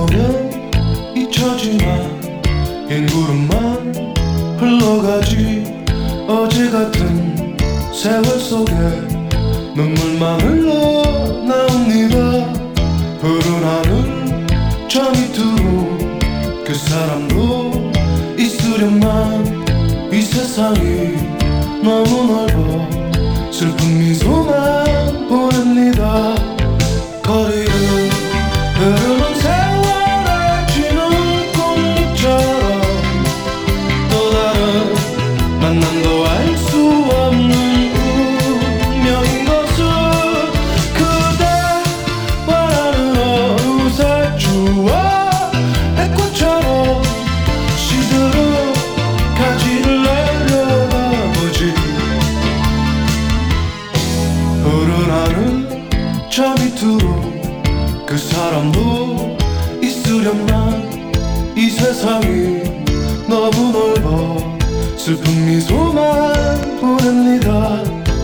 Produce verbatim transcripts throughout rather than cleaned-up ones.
오면 잊혀지만 흰 구름만 흘러가지. 어제 같은 세월 속에 눈물만 흘러나옵니다. 푸른 하늘 저 밑으로 그 사람도 있으련만 이 세상이 너무 넓어 슬픈 미소만 보냅니다. 거리를 흐르는 세월에 지는 꽃잎처럼 또 다른 만남도 알 수 없는 운명인 것을 그대와 나는 어느새 추억의 꽃처럼 시들어 가지를 내려다 보지. 푸른 하늘 저 밑으로 그 사람도 있으련만 이 세상이 너무 넓어 슬픈 미소만 보냅니다.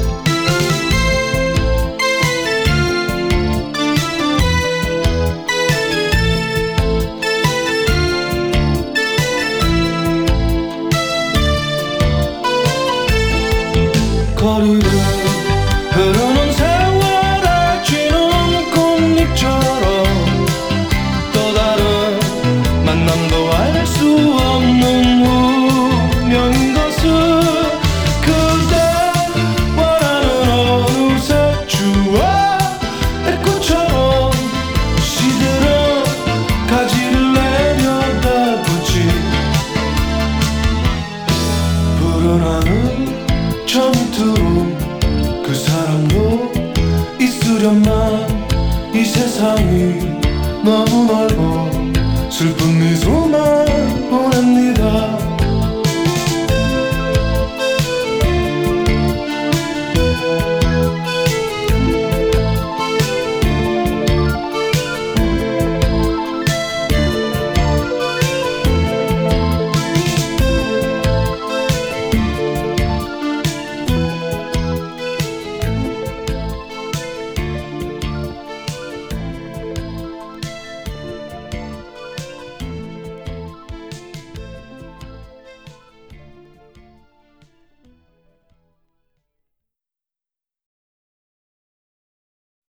거리를 흐르는 세월에 지는 꽃잎처럼 또 다른 만남도 알 수 없는 운명인 것을 그대와 나는 어느새 추억의 꽃처럼 시들어 가지를 내려다보지. 푸른 하늘 저 밑으로 그 사람도 있으련만 이 세상이 너무 넓어 슬픈 미소만 보냅니다.